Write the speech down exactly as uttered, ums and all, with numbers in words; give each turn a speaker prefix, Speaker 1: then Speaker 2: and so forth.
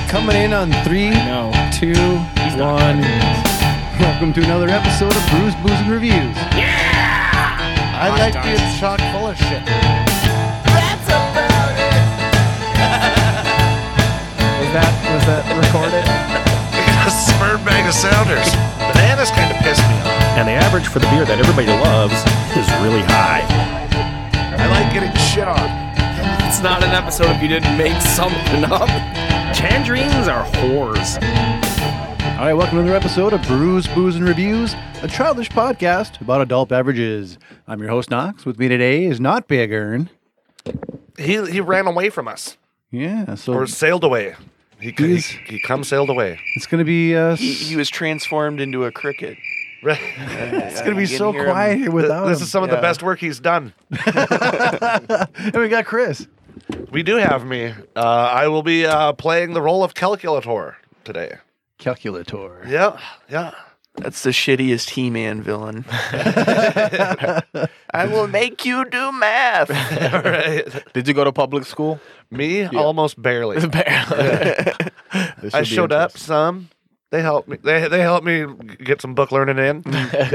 Speaker 1: coming in on three,
Speaker 2: No.
Speaker 1: two, one. Welcome to another episode of Brews, Booze, and Reviews.
Speaker 2: Yeah!
Speaker 3: I like being chock full of shit.
Speaker 2: That's about it!
Speaker 1: Was that was that recorded?
Speaker 3: A smart bag of sounders. Bananas kind of pissed me off.
Speaker 4: And the average for the beer that everybody loves is really high.
Speaker 3: I like getting shit on.
Speaker 2: It's not an episode if you didn't make something up.
Speaker 4: Tangerines are whores.
Speaker 1: All right, welcome to another episode of Brews, Booze, and Reviews, a childish podcast about adult beverages. I'm your host, Knox. With me today is not Big Ern.
Speaker 3: He he ran away from us.
Speaker 1: Yeah, so
Speaker 3: Or sailed away. He he,
Speaker 1: He's-
Speaker 3: he come sailed away.
Speaker 1: it's going to be uh,
Speaker 5: He, he was transformed into a cricket.
Speaker 3: Right.
Speaker 1: it's going to be
Speaker 5: you can
Speaker 1: so
Speaker 5: hear him.
Speaker 1: quiet here without
Speaker 3: This
Speaker 1: him.
Speaker 3: is some of the
Speaker 5: Yeah.
Speaker 3: best work he's done.
Speaker 1: And we got Chris.
Speaker 3: We do have me. Uh, I will be uh, playing the role of calculator today.
Speaker 1: Calculator.
Speaker 3: Yeah, yeah.
Speaker 5: That's the shittiest He-Man villain. I will make you do math.
Speaker 3: All right.
Speaker 6: Did you go to public school?
Speaker 3: Me, almost barely. I showed up some. They helped me. They they helped me get some book learning in.